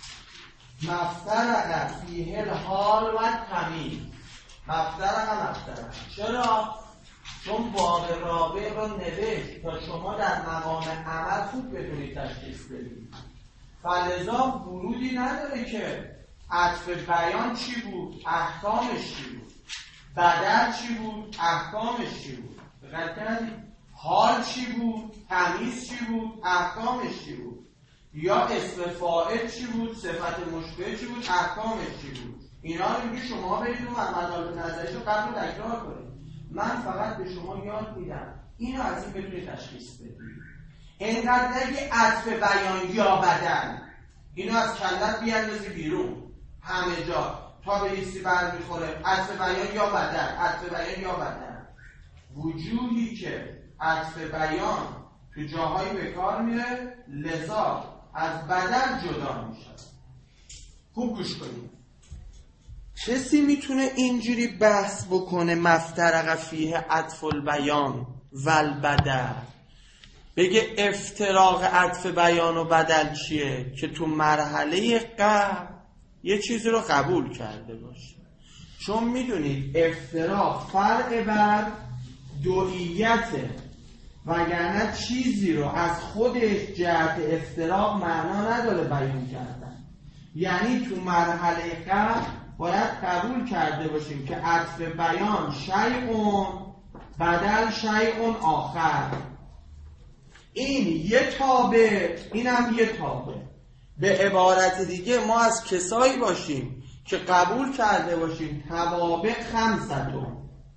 مفترق فیه الحال و تمیز. مفترق مفترق چرا؟ چون باب رابع رو نوشت تا شما در مقام عمل خوب بتونید تشخیص بدید، فلذا ورودی نداره که عطف بیان چی بود، احکامش چی بود، بدل چی بود، احکامش چی بود، حال چی بود، تمیز چی بود، احکامش چی بود، یا اسم فاعل چی بود، صفت مشبه چی بود، احکامش چی بود. اینا رو میگه شما برید اون مطالب نظریش رو قبل تکرار کنید. من فقط به شما یاد میدم اینو از این بتونید تشخیص بدید. اینقدر که عطف بیان یا بدل اینو از کلت بیاندازی بیرون همه جا تا به ایستی برمیخوره. عطف بیان یا بدل، عطف بیان یا بدل. وجودی که عطف بیان تو جاهایی به کار میره لذا از بدل جدا میشه. خوب گوش کنید. کسی میتونه اینجوری بحث بکنه مفترق فیه عطف البیان و البدل، بگه افتراق عطف بیان و بدل چیه؟ که تو مرحله قبل یه چیزی رو قبول کرده باشه. چون میدونید افتراق فرق بر دوئیته، وگرنه چیزی رو از خودش جهت افتراق معنا نداره بیان کردن. یعنی تو مرحله قبل باید قبول کرده باشیم که عطف بیان شیء بدل شیء آخر. این یه تابع، این هم یه تابع. به عبارت دیگه ما از کسایی باشیم که قبول کرده باشیم توابع خمسطون: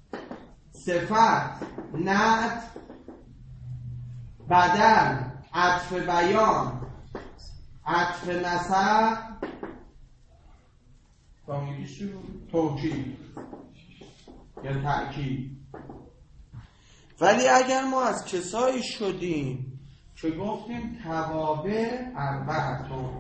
صفت، نعت، بدل، عطف بیان، عطف نسب، توکید یا تأکید. ولی اگر ما از کسایی شدیم که گفتیم توابع اربعتون،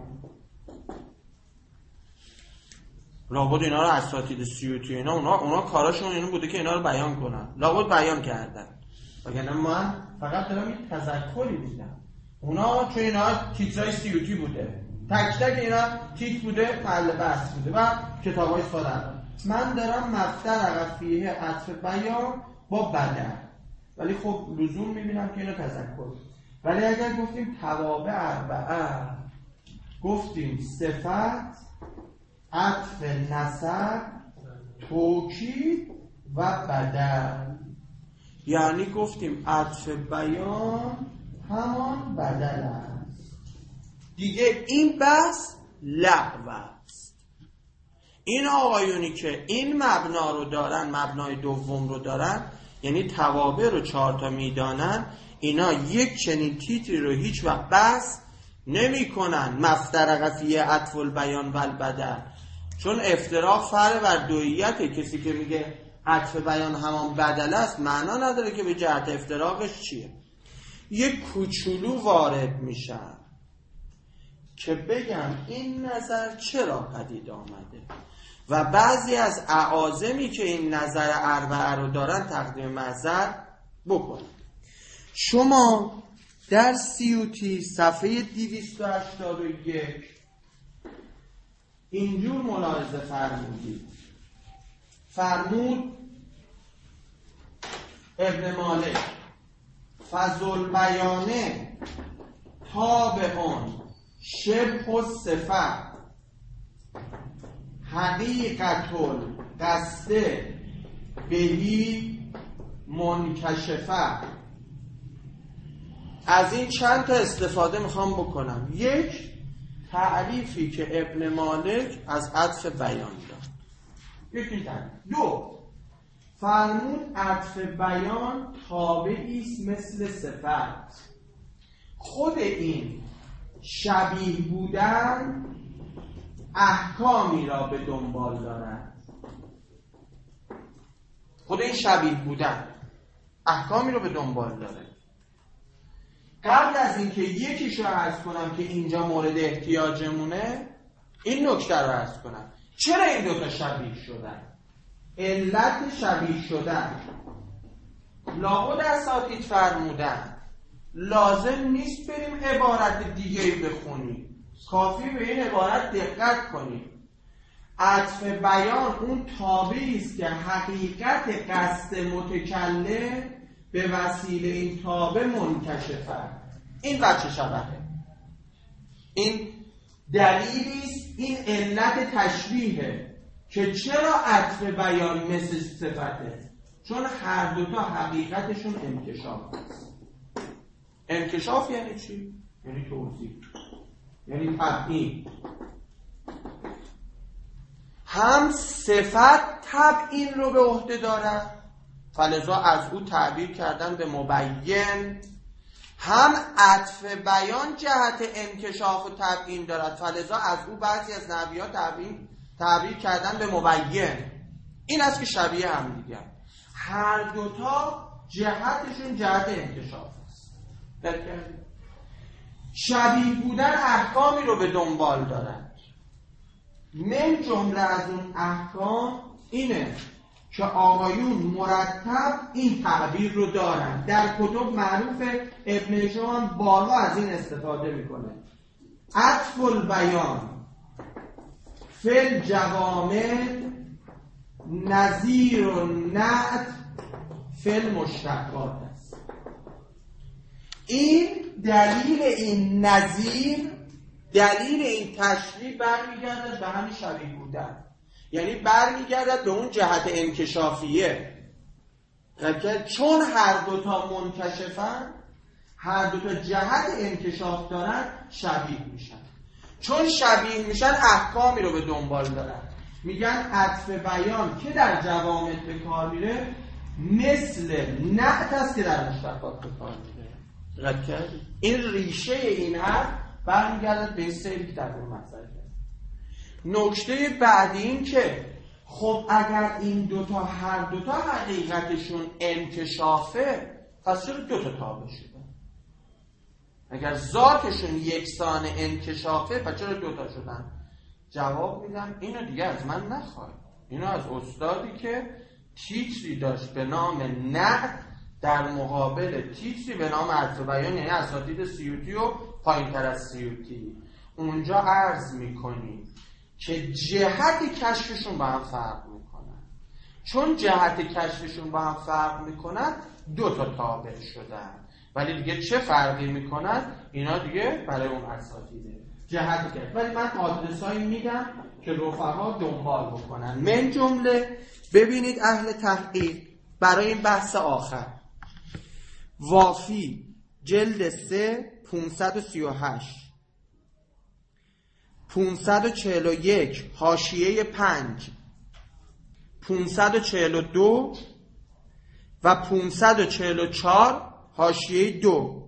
لابد اینا رو اساتید سیوطی اینا اونا اونا کاراشون اینو بوده که اینا رو بیان کنن، لابد بیان کردن، وگرنه من فقط دارم این تذکری میدم. اونا چون اینا تیترای سیوطی بوده، تک تک اینا تیت بوده، محل بحث بوده و کتابای ساده. من دارم مفترق فیه عطف بیان با بدل، ولی خب لزوم میبینم که اینو تذکر. ولی اگر گفتیم توابع اربعه، گفتیم صفت، عطف نسب، توکید و بدل، یعنی گفتیم عطف بیان همان بدل است. دیگه این بحث لغو است. این آقایونی که این مبنا رو دارن، مبنای دوم رو دارن، یعنی توابع رو چهار تا میدانن، اینا یک چنین تیتری رو هیچ وقت بحث نمی کنن مفترق فیه عطف البیان و البدل. چون افتراق فرع بر دوئیته. کسی که میگه عطف بیان همان بدل است معنا نداره که به جهت افتراقش چیه. یک کوچولو وارد میشن که بگم این نظر چرا پدید آمده و بعضی از اعاظمی که این نظر اربعه رو دارن تقدیم محضر بکنن. شما در سیوطی صفحه دویست و هشتاد و یک اینجور ملاحظه فرمودید. فرمود ابن مالک فضل بیانه تابعون شبه الصفت حقیقت القصد بهی منکشفه. از این چند تا استفاده میخوام بکنم. یک، تعریفی که ابن مالک از عطف بیان داد. یکی تعریف. دو، فرمود عطف بیان تابعی است مثل صفت. خود این شبیه بودن احکامی را به دنبال دارد. خود این شبیه بودن احکامی را به دنبال داره. قبل از اینکه یکیش رو عرض کنم که اینجا مورد احتیاجمونه، این نکته رو عرض کنم. چرا این دوتا شبیه شدن؟ علت شبیه شدن لابد اساتید فرمودن لازم نیست بریم عبارت دیگه‌ای بخونیم، کافی به این عبارت دقت کنیم. عطف بیان اون تابعی است که حقیقت قصد متکلم به وسیله این تابع منکشفه. این بچه شبهه، این دلیلی است، این علت تشبیهه که چرا عطف بیان مثل صفته، چون هر دوتا حقیقتشون انکشاف است. انکشاف یعنی چی؟ یعنی توضیح، یعنی تبیین. هم صفت تبیین رو به عهده دارد، فلذا از او تعبیر کردن به مبین. هم عطف بیان جهت انکشاف و تبیین دارد، فلذا از او بعضی از نحوی‌ها تعبیر تعبیر کردن به مبین. این است که شبیه هم دیگر. هر دوتا جهتشون جهت انکشاف است. شبیه بودن احکامی رو به دنبال دارد. من جمله از اون احکام اینه که آقایون مرتب این تعبیر رو دارن. در کتب معروف ابن هشام بالا از این استفاده میکنه. عطف البیان فی الجوامع نظیر النعت فی المشتقات است. این دلیل این نظیر، دلیل این تشریح برمیگردد به همین شبیه بودن، یعنی برمیگردد به اون جهت انکشافیه. چون هر دوتا منکشفن، هر دوتا جهت انکشاف دارن، شبیه میشن. چون شبیه میشن احکامی رو به دنبال دارن. میگن عطف بیان که در جوامع به کار میره مثل نعت است که در مشتقات به کار میره. رد کردی؟ این ریشه این حرف برمیگردد به این سری که در اون مطلب. نکته بعدی این که خب اگر این دوتا هر دوتا حقیقتشون انکشافه، پس چرا دوتا تابع شده؟ اگر ذاتشون یکسان انکشافه، پس چرا دوتا شدن؟ جواب میدم اینو دیگه از من نخواه، اینو از استادی که تیتری داشت به نام نعت در مقابل تیتری به نام عطف بیان، یعنی اساتید سیوطی و پایین تر از سیوطی. اونجا عرض میکنیم که جهت کشفشون با هم فرق میکنن. چون جهت کشفشون با هم فرق میکنن، دو تا تابع شدن. ولی دیگه چه فرقی میکنن؟ اینا دیگه برای اون اساتیده جهت کشف. ولی من آدرسایی میدم که رفقا دنبال بکنن. من جمله ببینید اهل تحقیق برای این بحث آخر، وافی جلد سه پانصد و سی و هشت، پانصد و چهل و یک حاشیه پنج، پانصد و چهل و دو و پانصد و چهل و چهار حاشیه دو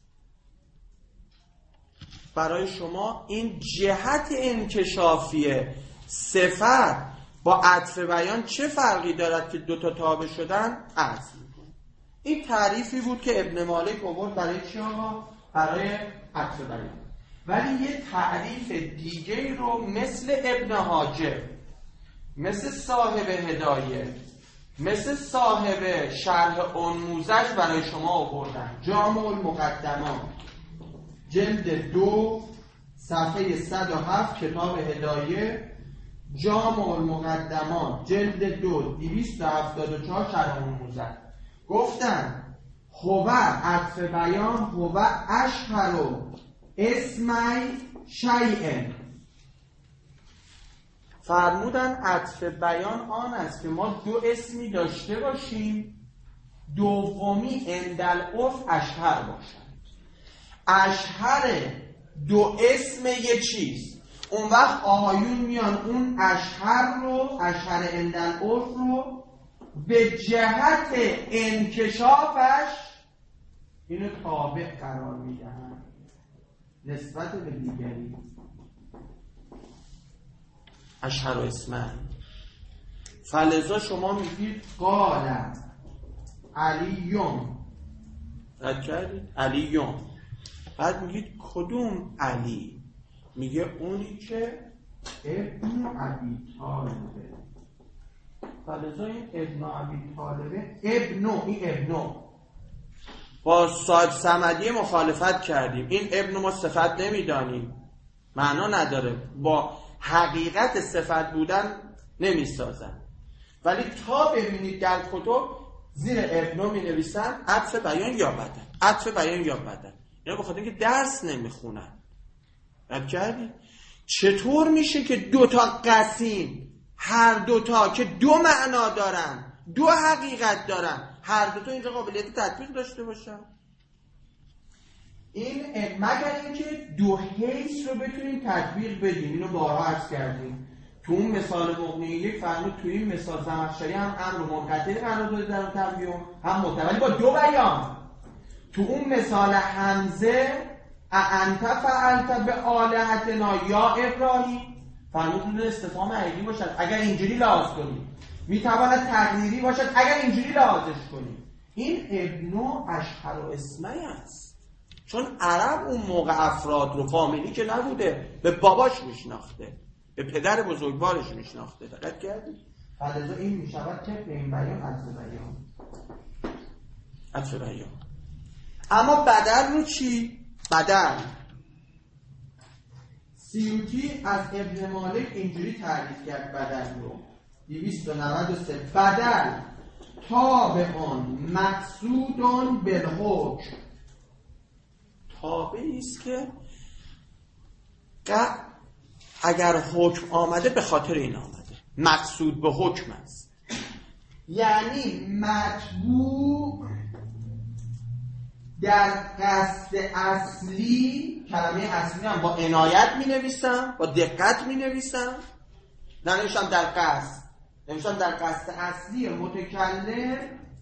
برای شما این جهت انکشافی صفت با عطف بیان چه فرقی دارد که دوتا تابع شدن عرض می‌کنه. این تعریفی بود که ابن مالک آورد برای چی آقا؟ برای عطف بیان. ولی یه تعریف دیگه رو مثل ابن حاجب، مثل صاحب هدایه، مثل صاحب شرح انموزج برای شما آوردن. جامع المقدمات جلد دو صفحه صد و هفت کتاب هدایه، جامع المقدمات جلد دو دویست و هفتاد و چهار شرح انموزج. گفتن هو عطف بیان هو اشهر اسمی شیء. فرمودن عطف بیان آن است که ما دو اسمی داشته باشیم، دومی عند العرف اشهر باشد. اشهر دو اسم یه چیز. اون وقت آقایون میان اون اشهر رو، اشهر اندالعرف رو به جهت انکشافش اینو تابع قرار میدن نسبت به دیگری. اشهر اسمن. فلذا شما میگید قال علیون، رد کردید؟ علیون. بعد میگید کدوم علی؟ میگه اونی که ابن ابی طالبه. فلذا این ابن ابی طالبه ابنو، این ابنو با صاحب صمدی مخالفت کردیم. این ابن ما صفت نمیدانیم، معنا نداره، با حقیقت صفت بودن نمیسازن. ولی تا ببینید در کتب زیر ابنو می نویسن عطف بیان یا بدن، عطف بیان یا بدن. اینا بخاطر اینکه درس نمیخونن. رد کردی؟ چطور میشه که دوتا قسیم، هر دوتا که دو معنا دارن، دو حقیقت دارن، هر دوتا اینجا قابلیت تطبیق داشته باشن؟ این مگر اینکه دو حیث رو بتونیم تطبیق بدیم. اینو بارها عرض کردیم. تو اون مثال مغنی یک فرمود، تو این مثال زمخشری هم امر منقطع قرار داده در تنبیه، هم متولی با دو بیان. تو اون مثال حمزه انت فعلت به آلهتنا یا ابراهیم، فرمود اون استفهام عیدی باشد اگر اینجوری لحاظ کنیم، میتواند تقدیری باشد اگر اینجوری لحاظش کنیم. این ابنو اشهر و اسمه است، چون عرب اون موقع افراد رو فامیلی که نبوده، به باباش میشناخته، به پدر بزرگوارش میشناخته. دقت کردید؟ فلذا این میشود که این بیان عطف بیان، عطف بیان. اما بدل رو چی؟ بدل سیوطی از ابن مالک اینجوری تعریف کرد بدل رو، دویست و نود و سه. بدل تابعون مقصودون بالحکم، تابعی است که اگر حکم آمده به خاطر این آمده، مقصود به حکم است. یعنی مطبوع در قصد اصلی، کلمه اصلی هم با عنایت می نویسم، با دقت می نویسم، نه نویسم در قصد، نویسم در قصد اصلی متکلم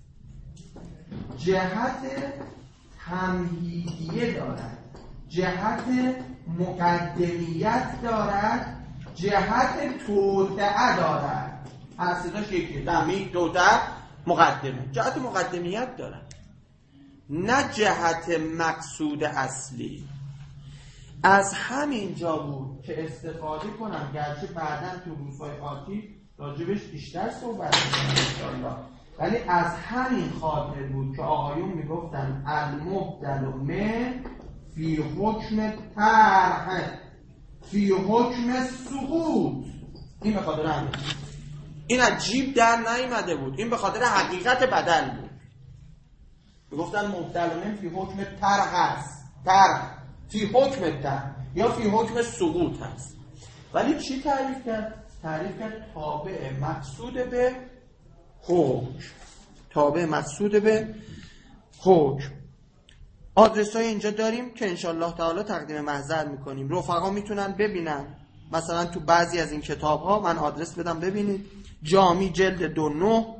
جهت تمهیدیه دارد، جهت مقدمیت دارد، جهت توطئه دارد. هر سیداش یکی، تمهید، توطئه، مقدمه، جهت مقدمیت دارد، نه جهت مقصود اصلی. از همین جا بود که استفاده کنم، گرچه بعداً تو روزهای آتی راجبش بیشتر صحبت کنم، ولی از همین خاطر بود که آقایون میگفتن المبدل من فی حکم طرح فی حکم سقوط. این به خاطر همین، این از جیب در نیامده بود، این به خاطر حقیقت بدل بود. میگفتن مبدل من فی حکم طرح هست، طرح فی حکم طرح یا فی حکم سقوط هست. ولی چی تعریف کرد؟ تعریف کرد تابع مقصود به حکم، تابع مقصود به حکم. آدرس های اینجا داریم که انشالله تعالی تقدیم محضر میکنیم. رفقا میتونن ببینن، مثلا تو بعضی از این کتاب ها من آدرس بدم ببینید. جامی جلد دو نه،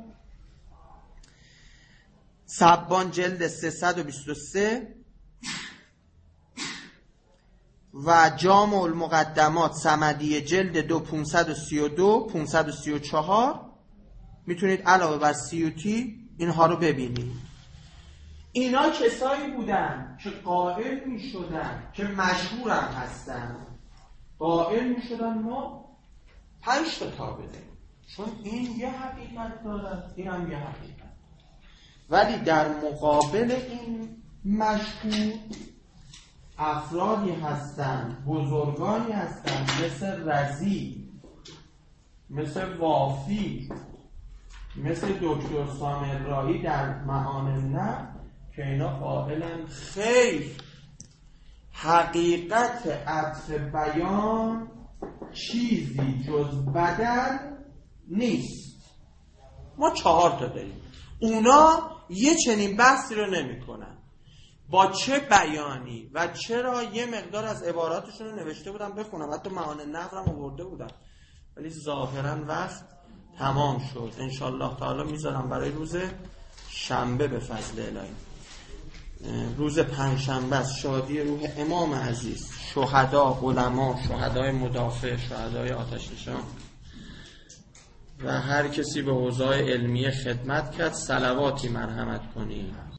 سبان جلد سیصد و بیست و سه و جامع المقدمات صمدی جلد دو پانصد و سی و دو پانصد و سی و چهار. میتونید علاوه بر سیوطی اینها رو ببینید. اینا کسایی بودن که قائل میشدن، که مشهور هم هستن، قائل میشدن ما پنج تا تابع داریم، چون این یه حقیقت دارد، این هم یه حقیقت. ولی در مقابل این مشهور افرادی هستن، بزرگانی هستن، مثل رضی، مثل وافی، مثل دکتر سامرایی در معانی نه، که اینا قائلن خیر، حقیقت عطف بیان چیزی جز بدل نیست. ما چهار تا داریم، اونا یه چنین بحثی رو نمی کنن. با چه بیانی و چرا یه مقدار از عباراتشون رو نوشته بودم بخونم، حتی معانی نقلم آورده بودم، ولی ظاهرا وقت تمام شد. انشالله تعالی میذارم برای روز شنبه به فضل الهی. روز پنجشنبه است، شادی روح امام عزیز، شهدا، علما، شهدای مدافع، شهدای آتش نشان و هر کسی به اوضاع علمی خدمت کرد. صلواتی مرحمت کنید.